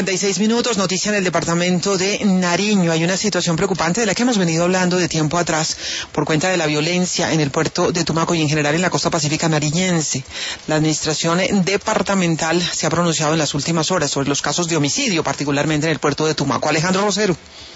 8:56, noticia en el departamento de Nariño. Hay una situación preocupante de la que hemos venido hablando de tiempo atrás por cuenta de la violencia en el puerto de Tumaco y en general en la costa pacífica nariñense. La administración departamental se ha pronunciado en las últimas horas sobre los casos de homicidio, particularmente en el puerto de Tumaco. Alejandro Rosero.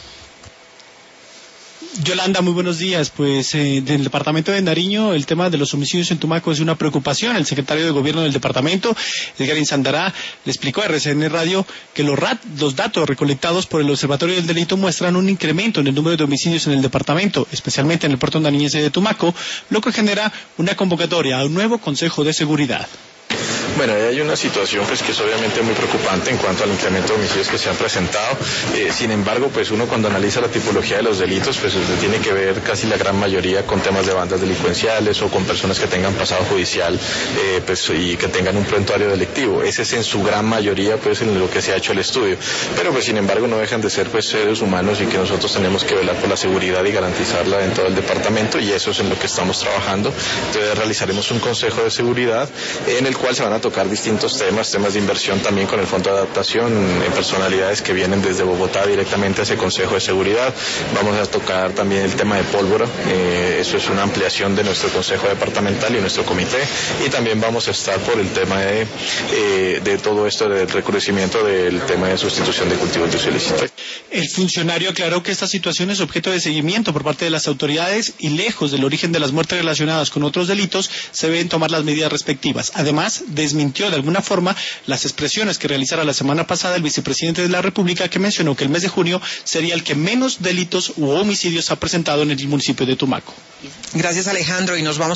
Yolanda, muy buenos días. Pues del departamento de Nariño, el tema de los homicidios en Tumaco es una preocupación. El secretario de gobierno del departamento, Edgar Sandará, le explicó a RCN Radio que los datos recolectados por el Observatorio del Delito muestran un incremento en el número de homicidios en el departamento, especialmente en el puerto nariñense de Tumaco, lo que genera una convocatoria a un nuevo Consejo de Seguridad. Bueno, hay una situación pues que es obviamente muy preocupante en cuanto al incremento de homicidios que se han presentado. Sin embargo, pues uno cuando analiza la tipología de los delitos, pues usted tiene que ver casi la gran mayoría con temas de bandas delincuenciales o con personas que tengan pasado judicial pues y que tengan un prontuario delictivo. Ese es en su gran mayoría pues en lo que se ha hecho el estudio. Pero pues sin embargo no dejan de ser pues seres humanos y que nosotros tenemos que velar por la seguridad y garantizarla en todo el departamento, y eso es en lo que estamos trabajando. Entonces realizaremos un consejo de seguridad en el cual se van a tocar distintos temas de inversión también con el Fondo de Adaptación, en personalidades que vienen desde Bogotá directamente a ese Consejo de Seguridad. Vamos a tocar también el tema de pólvora, eso es una ampliación de nuestro Consejo Departamental y nuestro comité, y también vamos a estar por el tema de todo esto del recrudecimiento del tema de sustitución de cultivos de uso ilícito. El funcionario aclaró que esta situación es objeto de seguimiento por parte de las autoridades y lejos del origen de las muertes relacionadas con otros delitos, se deben tomar las medidas respectivas. Además, desmintió de alguna forma las expresiones que realizara la semana pasada el vicepresidente de la República, que mencionó que el mes de junio sería el que menos delitos u homicidios ha presentado en el municipio de Tumaco. Gracias, Alejandro, y nos vamos